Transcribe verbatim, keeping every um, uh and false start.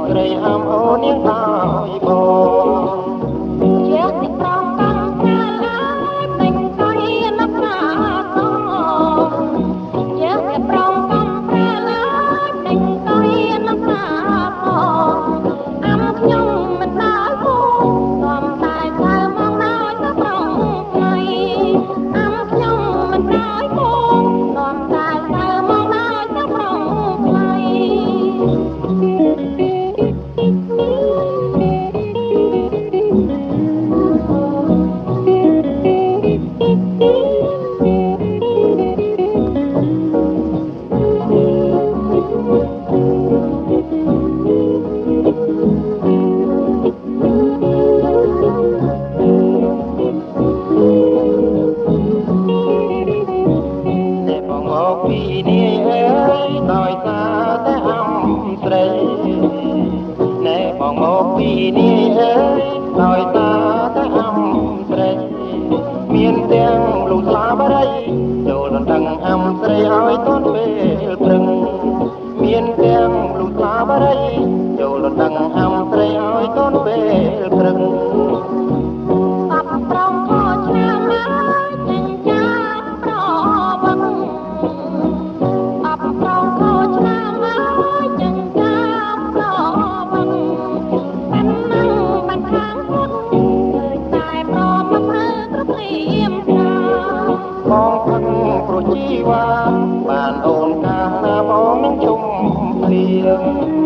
ស្រីអមអូននាងដោយបងជាទីប្រងកំប្រាពេញកៃណាប់ណាតជាទីប្រងកំប្រាពេញកៃណាប់ណាតអមខ្ញុំមិនដល់គូតំតែទៅមកដល់ទៅប្រងថ្លៃអមខ្ញុំមិនដល់គូតំតែទៅមកដល់ទៅប្រងថ្លៃពីនេះអើយដោយសារតែអំស្រីណែបងមកពីនេះអើយដោយសារតែអំស្រីមានទាំងលូស្លាបរីចូលដណ្ដឹងអំស្រីឲ្យទាន់ពេលព្រឹងមានទាំងលូស្លាបរីចូលដណ្ដឹងអំស្រីឲ្យទាន់ពេលព្រឹងអបត្រង់ខឆ្នាំមកចិញ្ចាប្រវឹងអបត្រង់ខឆ្នាំមកចិញ្ចាប្រវឹងប៉ាន់ណាំបាញ់ខាងពុតឃើញតែប្រមមើគ្រប់លៀមចាបងផឹកព្រោះជីវ៉ាបានអូនកាលណាបងនឹងជុំភ្លៀង